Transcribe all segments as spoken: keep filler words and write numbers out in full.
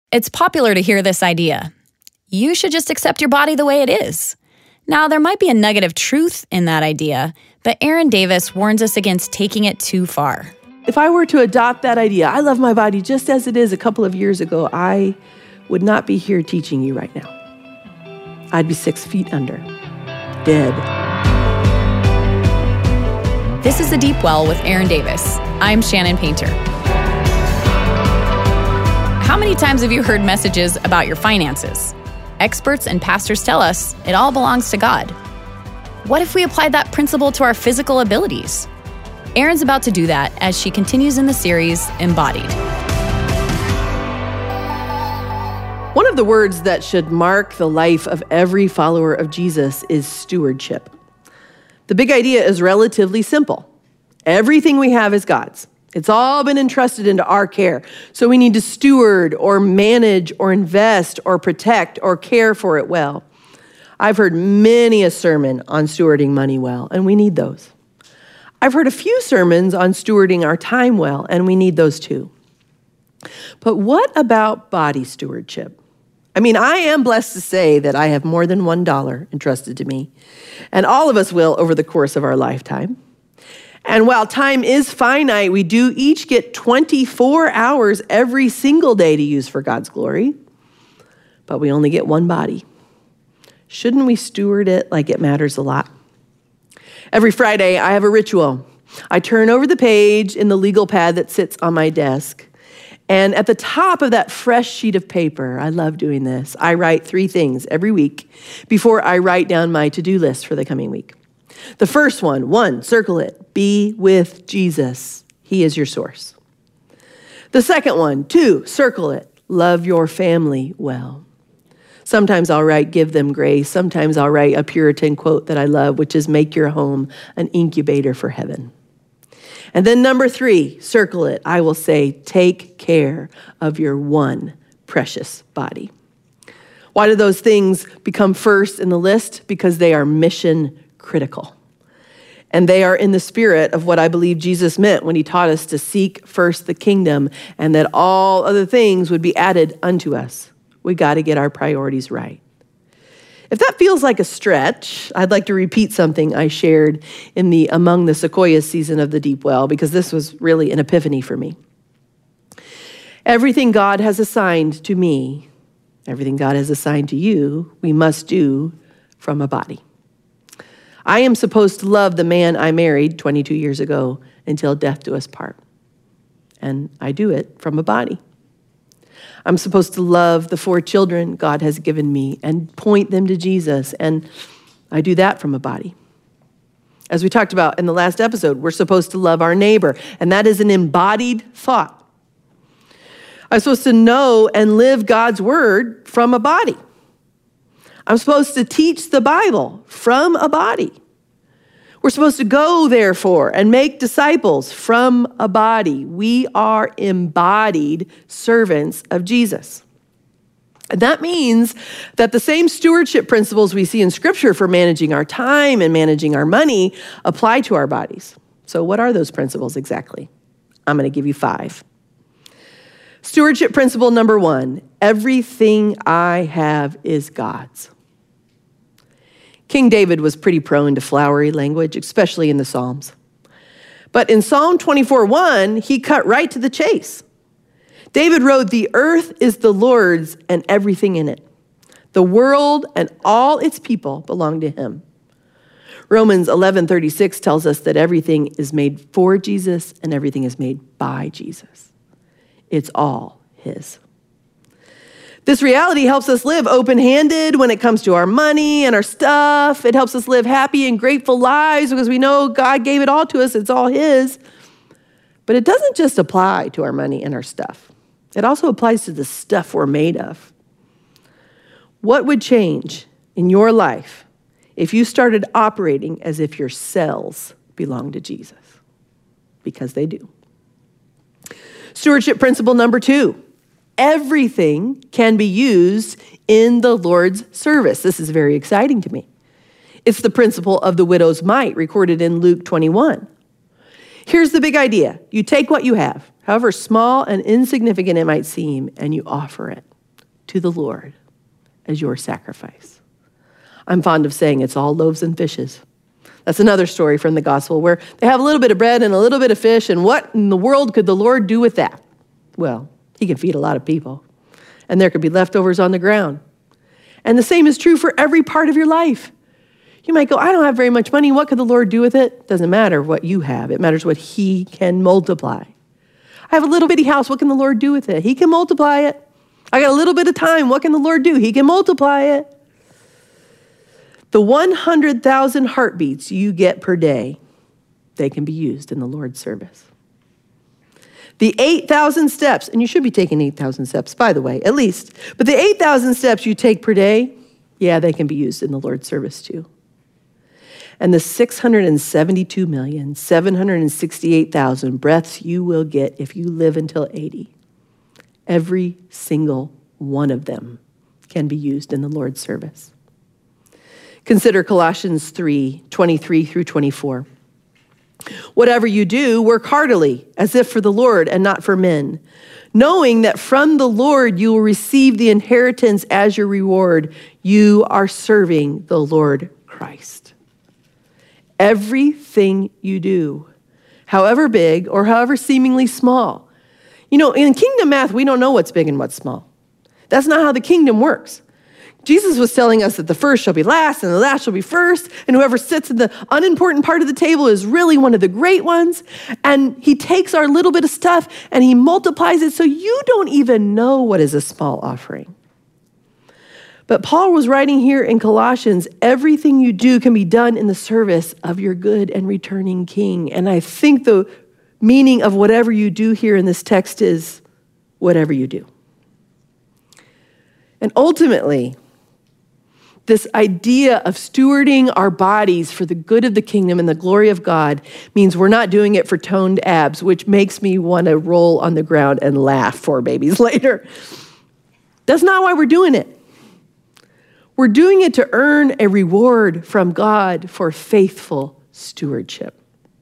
It's popular to hear this idea. You should just accept your body the way it is. Now, there might be a nugget of truth in that idea, but Aaron Davis warns us against taking it too far. If I were to adopt that idea, I love my body just as it is a couple of years ago, I would not be here teaching you right now. I'd be six feet under, dead. This is The Deep Well with Aaron Davis. I'm Shannon Painter. How many times have you heard messages about your finances? Experts and pastors tell us it all belongs to God. What if we applied that principle to our physical abilities? Erin's about to do that as she continues in the series, Embodied. One of the words that should mark the life of every follower of Jesus is stewardship. The big idea is relatively simple. Everything we have is God's. It's all been entrusted into our care. So we need to steward or manage or invest or protect or care for it well. I've heard many a sermon on stewarding money well, and we need those. I've heard a few sermons on stewarding our time well, and we need those too. But what about body stewardship? I mean, I am blessed to say that I have more than one dollar entrusted to me, and all of us will over the course of our lifetime. And while time is finite, we do each get twenty-four hours every single day to use for God's glory, but we only get one body. Shouldn't we steward it like it matters a lot? Every Friday, I have a ritual. I turn over the page in the legal pad that sits on my desk, and at the top of that fresh sheet of paper, I love doing this, I write three things every week before I write down my to-do list for the coming week. The first one, one, circle it, be with Jesus. He is your source. The second one, two, circle it, love your family well. Sometimes I'll write, give them grace. Sometimes I'll write a Puritan quote that I love, which is make your home an incubator for heaven. And then number three, circle it, I will say, take care of your one precious body. Why do those things become first in the list? Because they are mission critical. And they are in the spirit of what I believe Jesus meant when he taught us to seek first the kingdom and that all other things would be added unto us. We got to get our priorities right. If that feels like a stretch, I'd like to repeat something I shared in the Among the Sequoias season of The Deep Well, because this was really an epiphany for me. Everything God has assigned to me, everything God has assigned to you, we must do from a body. I am supposed to love the man I married twenty-two years ago until death do us part. And I do it from a body. I'm supposed to love the four children God has given me and point them to Jesus. And I do that from a body. As we talked about in the last episode, we're supposed to love our neighbor. And that is an embodied thought. I'm supposed to know and live God's word from a body. I'm supposed to teach the Bible from a body. We're supposed to go, therefore, and make disciples from a body. We are embodied servants of Jesus. And that means that the same stewardship principles we see in Scripture for managing our time and managing our money apply to our bodies. So what are those principles exactly? I'm going to give you five. Stewardship principle number one, everything I have is God's. King David was pretty prone to flowery language, especially in the Psalms. But in Psalm twenty-four one, he cut right to the chase. David wrote, the earth is the Lord's and everything in it. The world and all its people belong to him. Romans eleven thirty-six tells us that everything is made for Jesus and everything is made by Jesus. It's all his. This reality helps us live open-handed when it comes to our money and our stuff. It helps us live happy and grateful lives because we know God gave it all to us. It's all his. But it doesn't just apply to our money and our stuff. It also applies to the stuff we're made of. What would change in your life if you started operating as if your cells belong to Jesus? Because they do. Stewardship principle number two. Everything can be used in the Lord's service. This is very exciting to me. It's the principle of the widow's mite recorded in Luke twenty-one. Here's the big idea. You take what you have, however small and insignificant it might seem, and you offer it. to the Lord as your sacrifice. I'm fond of saying it's all loaves and fishes. That's another story from the gospel where they have a little bit of bread and a little bit of fish, and what in the world could the Lord do with that? Well, he can feed a lot of people, and there could be leftovers on the ground. And the same is true for every part of your life. You might go, I don't have very much money. What could the Lord do with it? Doesn't matter what you have. It matters what he can multiply. I have a little bitty house. What can the Lord do with it? He can multiply it. I got a little bit of time. What can the Lord do? He can multiply it. The one hundred thousand heartbeats you get per day, they can be used in the Lord's service. The eight thousand steps, and you should be taking eight thousand steps, by the way, at least. But the eight thousand steps you take per day, yeah, they can be used in the Lord's service too. And the six hundred seventy-two million, seven hundred sixty-eight thousand breaths you will get if you live until eighty, every single one of them can be used in the Lord's service. Consider Colossians three, twenty-three through twenty-four. Whatever you do, work heartily, as if for the Lord and not for men, knowing that from the Lord you will receive the inheritance as your reward. You are serving the Lord Christ. Everything you do, however big or however seemingly small. You know, in kingdom math, we don't know what's big and what's small. That's not how the kingdom works. Jesus was telling us that the first shall be last and the last shall be first, and whoever sits in the unimportant part of the table is really one of the great ones. And he takes our little bit of stuff and he multiplies it so you don't even know what is a small offering. But Paul was writing here in Colossians, everything you do can be done in the service of your good and returning King. And I think the meaning of whatever you do here in this text is whatever you do. And ultimately, this idea of stewarding our bodies for the good of the kingdom and the glory of God means we're not doing it for toned abs, which makes me want to roll on the ground and laugh four babies later. That's not why we're doing it. We're doing it to earn a reward from God for faithful stewardship.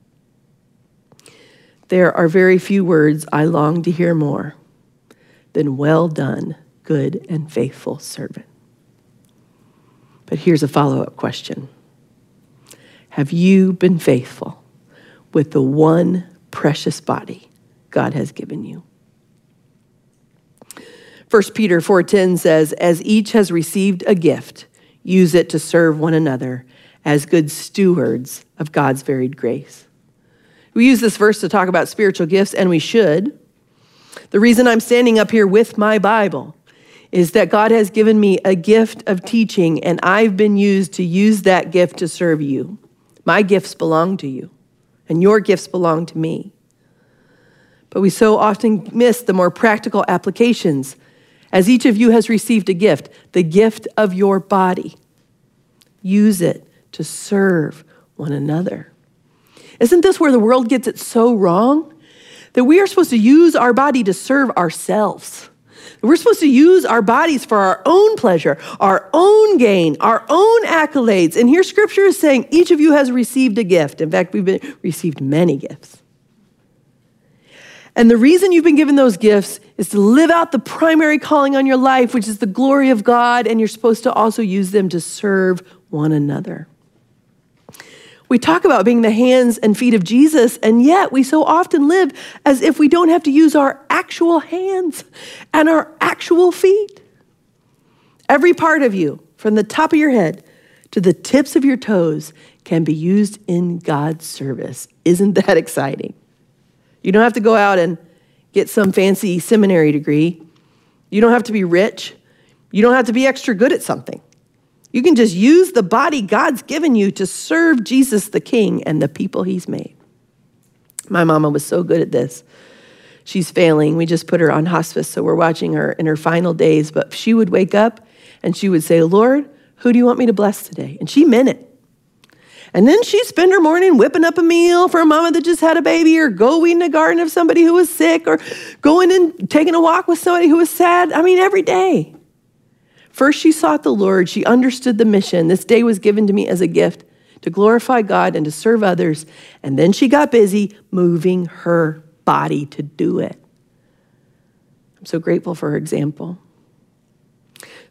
There are very few words I long to hear more than well done, good and faithful servant. But here's a follow-up question. Have you been faithful with the one precious body God has given you? First Peter four ten says, as each has received a gift, use it to serve one another as good stewards of God's varied grace. We use this verse to talk about spiritual gifts, and we should. The reason I'm standing up here with my Bible is that God has given me a gift of teaching, and I've been used to use that gift to serve you. My gifts belong to you, and your gifts belong to me. But we so often miss the more practical applications. As each of you has received a gift, the gift of your body, use it to serve one another. Isn't this where the world gets it so wrong? That we are supposed to use our body to serve ourselves. We're supposed to use our bodies for our own pleasure, our own gain, our own accolades. And here scripture is saying each of you has received a gift. In fact, we've been, received many gifts. And the reason you've been given those gifts is to live out the primary calling on your life, which is the glory of God, and you're supposed to also use them to serve one another. We talk about being the hands and feet of Jesus, and yet we so often live as if we don't have to use our actual hands and our actual feet. Every part of you, from the top of your head to the tips of your toes, can be used in God's service. Isn't that exciting? You don't have to go out and get some fancy seminary degree. You don't have to be rich. You don't have to be extra good at something. You can just use the body God's given you to serve Jesus the King and the people he's made. My mama was so good at this. She's failing. We just put her on hospice, so we're watching her in her final days. But she would wake up and she would say, Lord, who do you want me to bless today? And she meant it. And then she'd spend her morning whipping up a meal for a mama that just had a baby, or go weed in the garden of somebody who was sick, or going and taking a walk with somebody who was sad. I mean, every day. First, she sought the Lord. She understood the mission. This day was given to me as a gift to glorify God and to serve others. And then she got busy moving her body to do it. I'm so grateful for her example.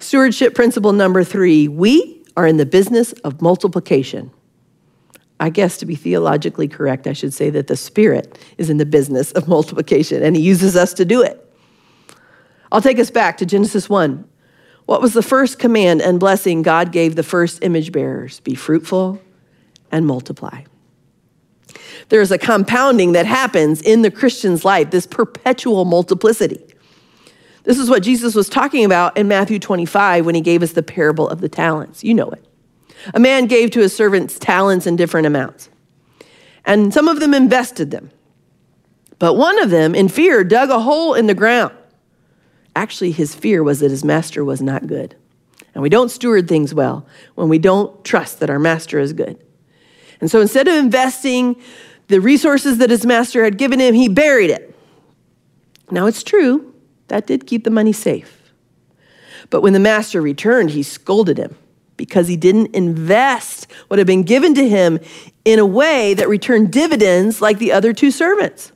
Stewardship principle number three, we are in the business of multiplication. I guess to be theologically correct, I should say that the Spirit is in the business of multiplication, and he uses us to do it. I'll take us back to Genesis one. What was the first command and blessing God gave the first image bearers? Be fruitful and multiply. There's a compounding that happens in the Christian's life, this perpetual multiplicity. This is what Jesus was talking about in Matthew twenty-five when he gave us the parable of the talents. You know it. A man gave to his servants talents in different amounts, and some of them invested them. But one of them, in fear, dug a hole in the ground. Actually, his fear was that his master was not good. And we don't steward things well when we don't trust that our master is good. And so instead of investing the resources that his master had given him, he buried it. Now, it's true, that did keep the money safe. But when the master returned, he scolded him because he didn't invest what had been given to him in a way that returned dividends like the other two servants.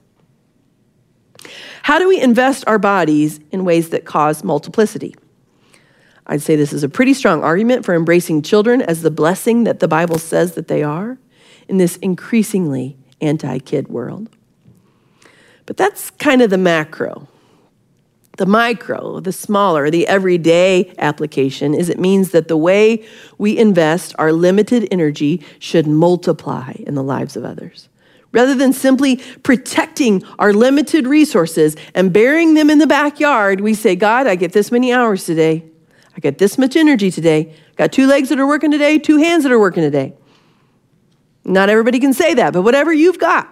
How do we invest our bodies in ways that cause multiplicity? I'd say this is a pretty strong argument for embracing children as the blessing that the Bible says that they are in this increasingly anti-kid world. But that's kind of the macro. The micro, the smaller, the everyday application is it means that the way we invest our limited energy should multiply in the lives of others. Rather than simply protecting our limited resources and burying them in the backyard, we say, God, I get this many hours today. I get this much energy today. Got two legs that are working today, two hands that are working today. Not everybody can say that, but whatever you've got.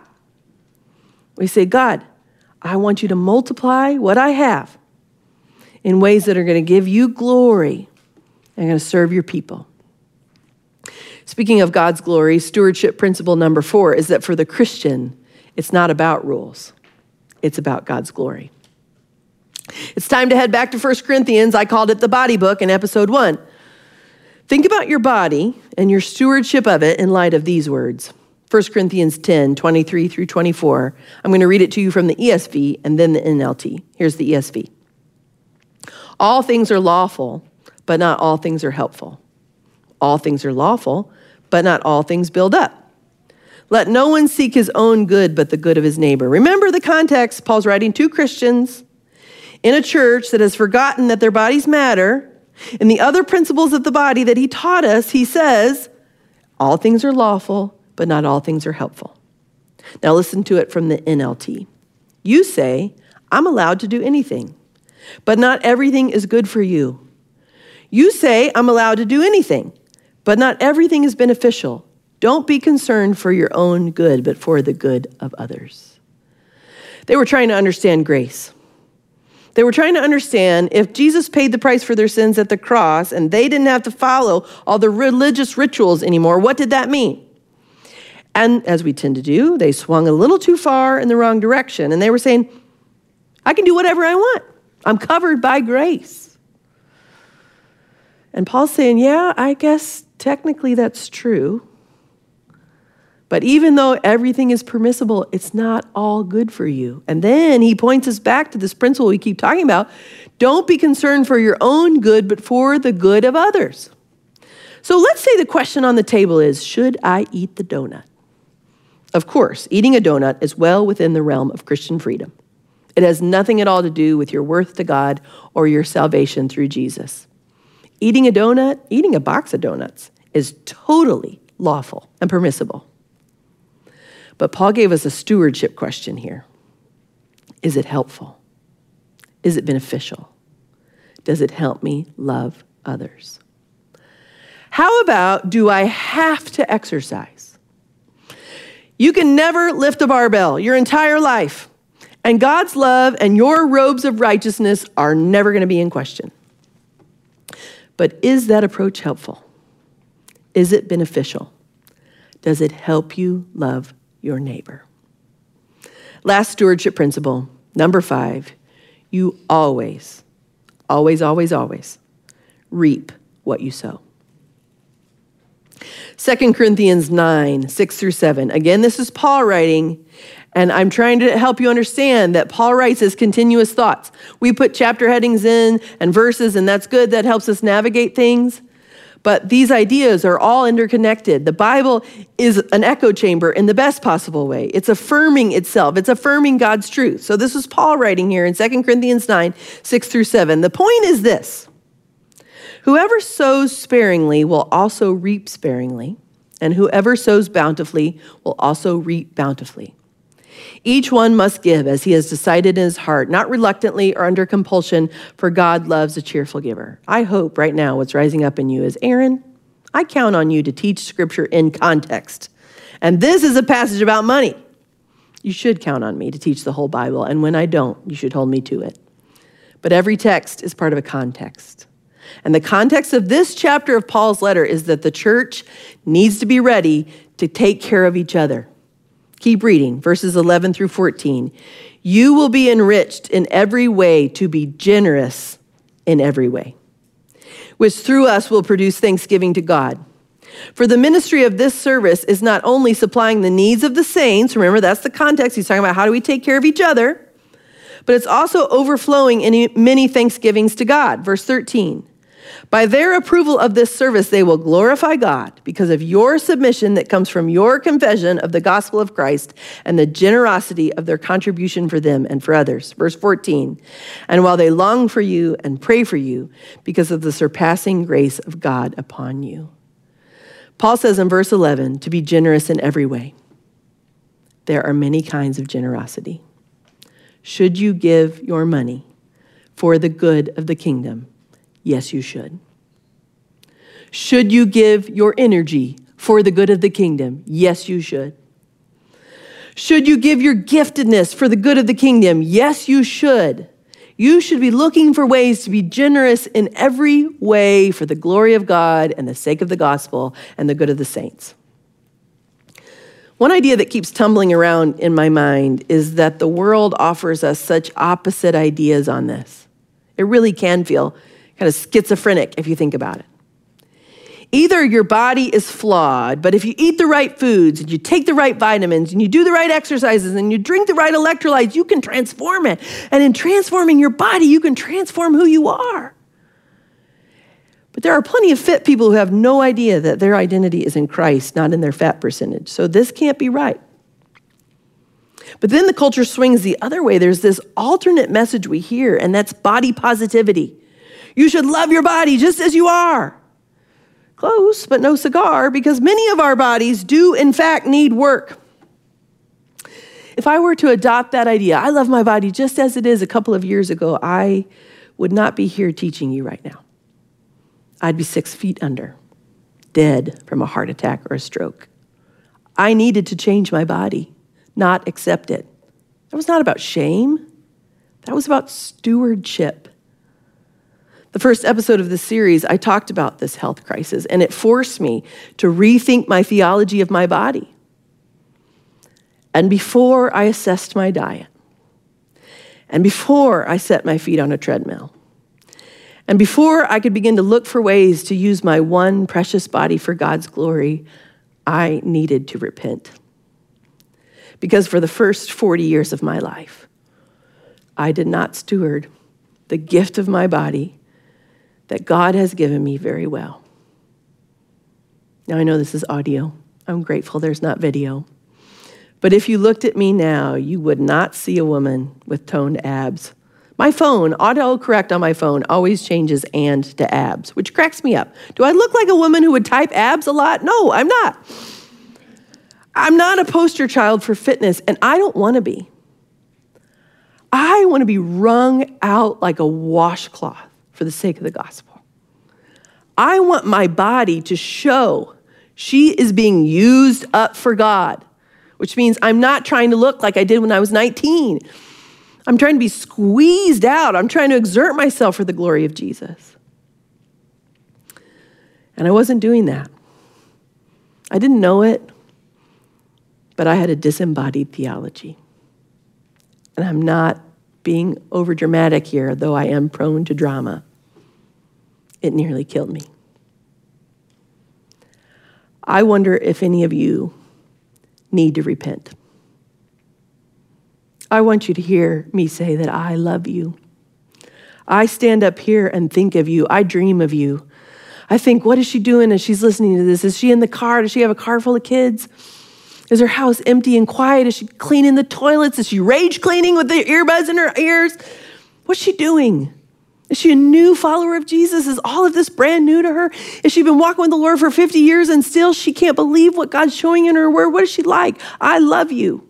We say, God, I want you to multiply what I have in ways that are going to give you glory and going to serve your people. Speaking of God's glory, stewardship principle number four is that for the Christian, it's not about rules. It's about God's glory. It's time to head back to First Corinthians. I called it the body book in episode one. Think about your body and your stewardship of it in light of these words. First Corinthians ten, twenty-three through twenty-four. I'm going to read it to you from the E S V and then the N L T. Here's the E S V. All things are lawful, but not all things are helpful. All things are lawful, but not all things build up. Let no one seek his own good, but the good of his neighbor. Remember the context. Paul's writing to Christians in a church that has forgotten that their bodies matter. And the other principles of the body that he taught us, he says, all things are lawful, but not all things are helpful. Now listen to it from the N L T. You say, I'm allowed to do anything, but not everything is good for you. You say, I'm allowed to do anything, but not everything is beneficial. Don't be concerned for your own good, but for the good of others. They were trying to understand grace. They were trying to understand if Jesus paid the price for their sins at the cross and they didn't have to follow all the religious rituals anymore, what did that mean? And as we tend to do, they swung a little too far in the wrong direction. And they were saying, I can do whatever I want. I'm covered by grace. And Paul's saying, yeah, I guess technically that's true. But even though everything is permissible, it's not all good for you. And then he points us back to this principle we keep talking about. Don't be concerned for your own good, but for the good of others. So let's say the question on the table is, should I eat the donut? Of course, eating a donut is well within the realm of Christian freedom. It has nothing at all to do with your worth to God or your salvation through Jesus. Eating a donut, eating a box of donuts, is totally lawful and permissible. But Paul gave us a stewardship question here. Is it helpful? Is it beneficial? Does it help me love others? How about, do I have to exercise? You can never lift a barbell your entire life, and God's love and your robes of righteousness are never going to be in question. But is that approach helpful? Is it beneficial? Does it help you love your neighbor? Last stewardship principle, number five, you always, always, always, always reap what you sow. Second Corinthians nine, six through seven. Again, this is Paul writing, And I'm trying to help you understand that Paul writes as continuous thoughts. We put chapter headings in and verses, and that's good. That helps us navigate things. But these ideas are all interconnected. The Bible is an echo chamber in the best possible way. It's affirming itself. It's affirming God's truth. So this is Paul writing here in Second Corinthians nine, six through seven. The point is this: whoever sows sparingly will also reap sparingly, and whoever sows bountifully will also reap bountifully. Each one must give as he has decided in his heart, not reluctantly or under compulsion, for God loves a cheerful giver. I hope right now what's rising up in you is, Aaron, I count on you to teach Scripture in context. And this is a passage about money. You should count on me to teach the whole Bible, and when I don't, you should hold me to it. But every text is part of a context. And the context of this chapter of Paul's letter is that the church needs to be ready to take care of each other. Keep reading, verses eleven through fourteen. You will be enriched in every way to be generous in every way, which through us will produce thanksgiving to God. For the ministry of this service is not only supplying the needs of the saints, remember that's the context, he's talking about how do we take care of each other, but it's also overflowing in many thanksgivings to God. Verse thirteen. By their approval of this service, they will glorify God because of your submission that comes from your confession of the gospel of Christ and the generosity of their contribution for them and for others. Verse fourteen, and while they long for you and pray for you because of the surpassing grace of God upon you. Paul says in verse eleven, to be generous in every way. There are many kinds of generosity. Should you give your money for the good of the kingdom? Yes, you should. Should you give your energy for the good of the kingdom? Yes, you should. Should you give your giftedness for the good of the kingdom? Yes, you should. You should be looking for ways to be generous in every way for the glory of God and the sake of the gospel and the good of the saints. One idea that keeps tumbling around in my mind is that the world offers us such opposite ideas on this. It really can feel kind of schizophrenic if you think about it. Either your body is flawed, but if you eat the right foods and you take the right vitamins and you do the right exercises and you drink the right electrolytes, you can transform it. And in transforming your body, you can transform who you are. But there are plenty of fit people who have no idea that their identity is in Christ, not in their fat percentage. So this can't be right. But then the culture swings the other way. There's this alternate message we hear, and that's body positivity. You should love your body just as you are. Close, but no cigar, because many of our bodies do, in fact, need work. If I were to adopt that idea, I love my body just as it is a couple of years ago, I would not be here teaching you right now. I'd be six feet under, dead from a heart attack or a stroke. I needed to change my body, not accept it. That was not about shame. That was about stewardship. The first episode of this series, I talked about this health crisis, and it forced me to rethink my theology of my body. And before I assessed my diet, and before I set my feet on a treadmill, and before I could begin to look for ways to use my one precious body for God's glory, I needed to repent. Because for the first forty years of my life, I did not steward the gift of my body that God has given me very well. Now, I know this is audio. I'm grateful there's not video. But if you looked at me now, you would not see a woman with toned abs. My phone, autocorrect on my phone, always changes and to abs, which cracks me up. Do I look like a woman who would type abs a lot? No, I'm not. I'm not a poster child for fitness, and I don't want to be. I want to be wrung out like a washcloth for the sake of the gospel. I want my body to show she is being used up for God, which means I'm not trying to look like I did when I was nineteen. I'm trying to be squeezed out. I'm trying to exert myself for the glory of Jesus. And I wasn't doing that. I didn't know it, but I had a disembodied theology. And I'm not being overdramatic here, though I am prone to drama. It nearly killed me. I wonder if any of you need to repent. I want you to hear me say that I love you. I stand up here and think of you. I dream of you. I think, what is she doing as she's listening to this? Is she in the car? Does she have a car full of kids? Is her house empty and quiet? Is she cleaning the toilets? Is she rage cleaning with the earbuds in her ears? What's she doing? Is she a new follower of Jesus? Is all of this brand new to her? Has she been walking with the Lord for fifty years and still she can't believe what God's showing in her word? What is she like? I love you.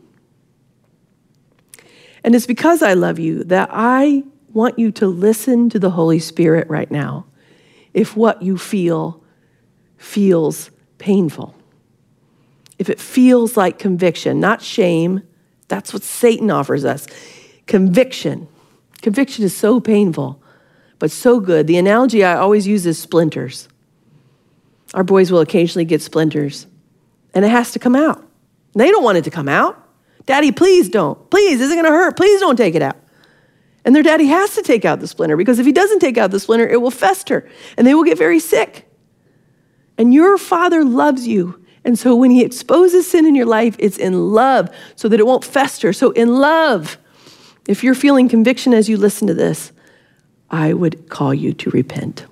And it's because I love you that I want you to listen to the Holy Spirit right now. If what you feel feels painful, if it feels like conviction, not shame, that's what Satan offers us. Conviction. Conviction is so painful, but so good. The analogy I always use is splinters. Our boys will occasionally get splinters, and it has to come out. They don't want it to come out. Daddy, please don't. Please, is it going to hurt? Please don't take it out. And their daddy has to take out the splinter, because if he doesn't take out the splinter, it will fester, and they will get very sick. And your Father loves you. And so when he exposes sin in your life, it's in love so that it won't fester. So in love, if you're feeling conviction as you listen to this, I would call you to repent.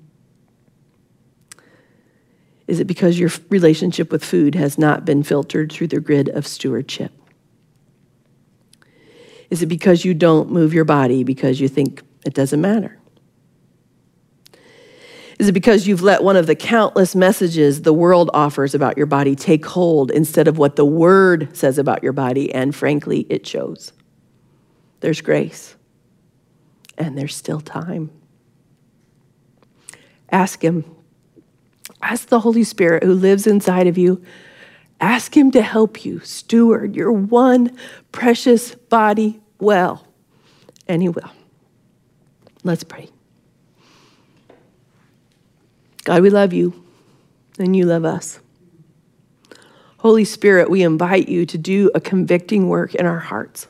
Is it because your relationship with food has not been filtered through the grid of stewardship? Is it because you don't move your body because you think it doesn't matter? Is it because you've let one of the countless messages the world offers about your body take hold instead of what the Word says about your body? And frankly, it shows. There's grace, and there's still time. Ask him. Ask the Holy Spirit who lives inside of you. Ask him to help you steward your one precious body well, and he will. Let's pray. God, we love you, and you love us. Holy Spirit, we invite you to do a convicting work in our hearts.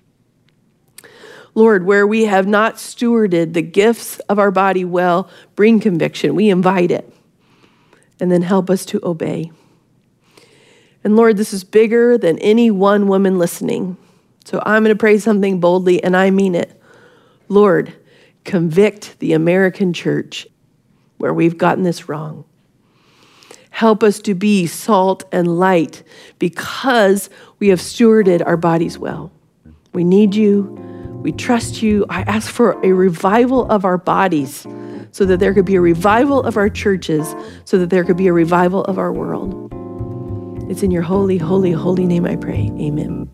Lord, where we have not stewarded the gifts of our body well, bring conviction. We invite it, and then help us to obey. And Lord, this is bigger than any one woman listening. So I'm going to pray something boldly, and I mean it. Lord, convict the American church where we've gotten this wrong. Help us to be salt and light because we have stewarded our bodies well. We need you. We trust you. I ask for a revival of our bodies so that there could be a revival of our churches, so that there could be a revival of our world. It's in your holy, holy, holy name I pray. Amen.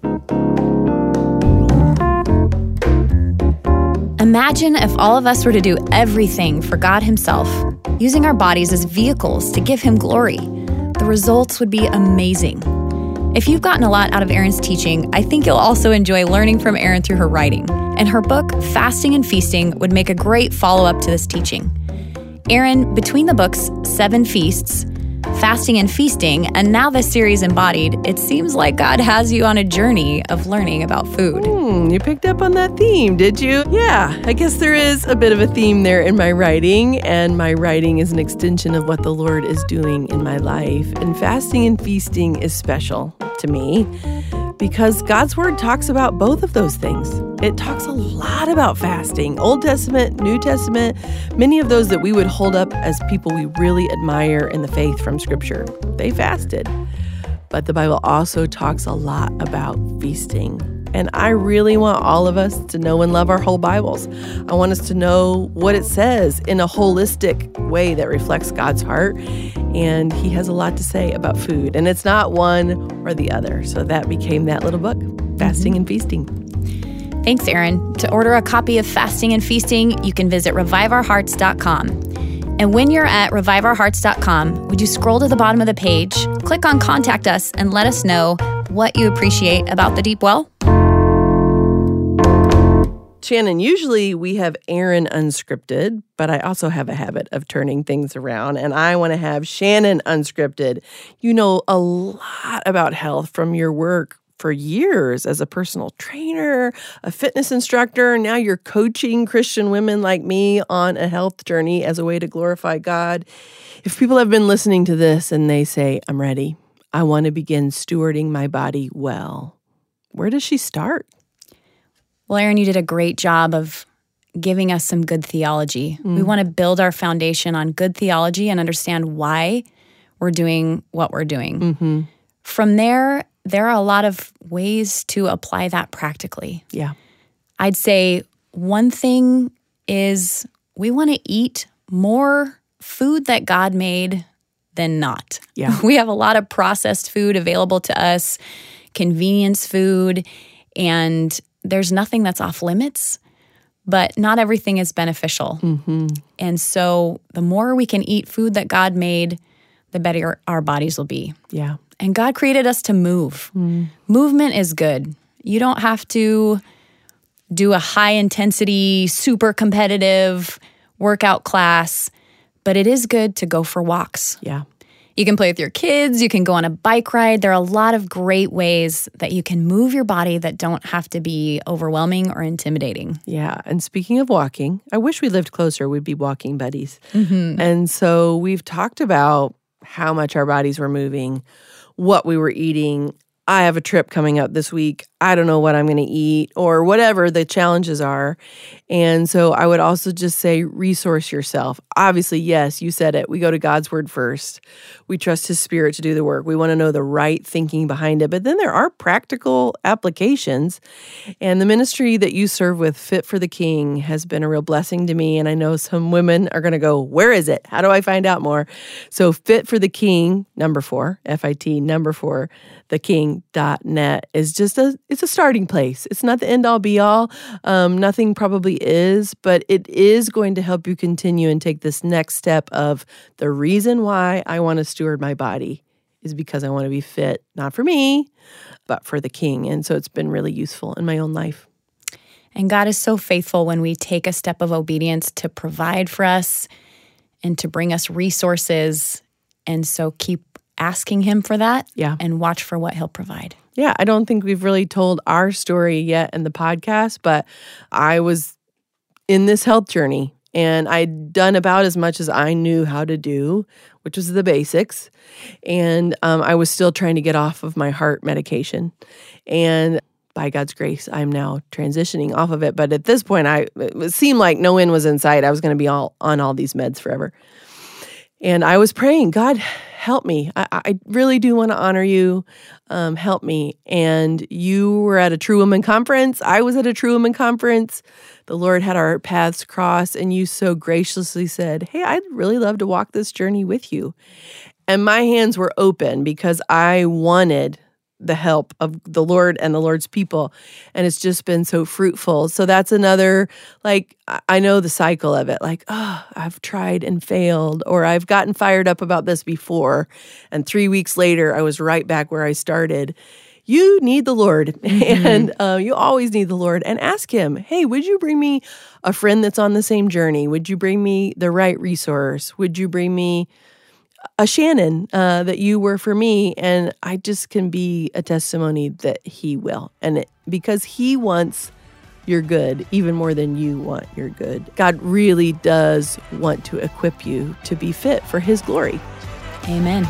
Imagine if all of us were to do everything for God himself, using our bodies as vehicles to give him glory. The results would be amazing. If you've gotten a lot out of Erin's teaching, I think you'll also enjoy learning from Erin through her writing. And her book, Fasting and Feasting, would make a great follow-up to this teaching. Erin, between the books, Seven Feasts, Fasting and Feasting, and now this series Embodied, it seems like God has you on a journey of learning about food. Hmm, you picked up on that theme, did you? Yeah, I guess there is a bit of a theme there in my writing, and my writing is an extension of what the Lord is doing in my life. And fasting and feasting is special to me because God's Word talks about both of those things. It talks a lot about fasting, Old Testament, New Testament, many of those that we would hold up as people we really admire in the faith from Scripture. They fasted. But the Bible also talks a lot about feasting. And I really want all of us to know and love our whole Bibles. I want us to know what it says in a holistic way that reflects God's heart. And he has a lot to say about food. And it's not one or the other. So that became that little book, Fasting and Feasting. Thanks, Erin. To order a copy of Fasting and Feasting, you can visit revive our hearts dot com. And when you're at revive our hearts dot com, would you scroll to the bottom of the page, click on Contact Us, and let us know what you appreciate about the Deep Well? Shannon, usually we have Erin unscripted, but I also have a habit of turning things around, and I want to have Shannon unscripted. You know a lot about health from your work for years as a personal trainer, a fitness instructor. Now you're coaching Christian women like me on a health journey as a way to glorify God. If people have been listening to this and they say, I'm ready, I want to begin stewarding my body well, where does she start? Well, Erin, you did a great job of giving us some good theology. Mm. We want to build our foundation on good theology and understand why we're doing what we're doing. Mm-hmm. From there, there are a lot of ways to apply that practically. Yeah. I'd say one thing is we want to eat more food that God made than not. Yeah. We have a lot of processed food available to us, convenience food, and there's nothing that's off limits, but not everything is beneficial. Mm-hmm. And so the more we can eat food that God made, the better our bodies will be. Yeah. And God created us to move. Mm. Movement is good. You don't have to do a high-intensity, super competitive workout class, but it is good to go for walks. Yeah. You can play with your kids. You can go on a bike ride. There are a lot of great ways that you can move your body that don't have to be overwhelming or intimidating. Yeah. And speaking of walking, I wish we lived closer. We'd be walking buddies. Mm-hmm. And so we've talked about how much our bodies were moving, what we were eating. I have a trip coming up this week. I don't know what I'm going to eat or whatever the challenges are. And so I would also just say resource yourself. Obviously, yes, you said it. We go to God's word first. We trust his spirit to do the work. We want to know the right thinking behind it. But then there are practical applications. And the ministry that you serve with, Fit for the King, has been a real blessing to me. And I know some women are going to go, where is it? How do I find out more? So Fit for the King, number four, F I T, number four, the king dot net is just a, it's a starting place. It's not the end all be all. Um, nothing probably is, but it is going to help you continue and take this next step of the reason why I want to steward my body is because I want to be fit, not for me, but for the king. And so it's been really useful in my own life. And God is so faithful when we take a step of obedience to provide for us and to bring us resources. And so keep asking him for that, yeah, and watch for what he'll provide. Yeah, I don't think we've really told our story yet in the podcast, but I was in this health journey and I'd done about as much as I knew how to do, which was the basics. And um, I was still trying to get off of my heart medication. And by God's grace, I'm now transitioning off of it. But at this point, I it seemed like no end was in sight. I was going to be all on all these meds forever. And I was praying, God, help me. I, I really do want to honor you. Um, help me. And you were at a True Woman conference. I was at a True Woman conference. The Lord had our paths cross, and you so graciously said, hey, I'd really love to walk this journey with you. And my hands were open because I wanted the help of the Lord and the Lord's people. And it's just been so fruitful. So that's another, like, I know the cycle of it. Like, oh, I've tried and failed, or I've gotten fired up about this before. And three weeks later, I was right back where I started. You need the Lord. Mm-hmm. And uh, you always need the Lord. And ask him, hey, would you bring me a friend that's on the same journey? Would you bring me the right resource? Would you bring me a Shannon uh, that you were for me? And I just can be a testimony that he will. And it, because he wants your good even more than you want your good. God really does want to equip you to be fit for his glory. Amen.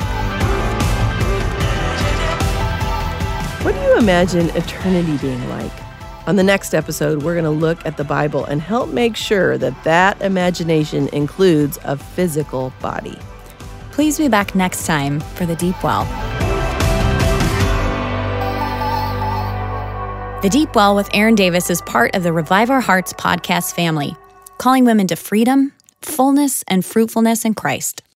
What do you imagine eternity being like? On the next episode, we're going to look at the Bible and help make sure that that imagination includes a physical body. Please be back next time for The Deep Well. The Deep Well with Erin Davis is part of the Revive Our Hearts podcast family, calling women to freedom, fullness, and fruitfulness in Christ.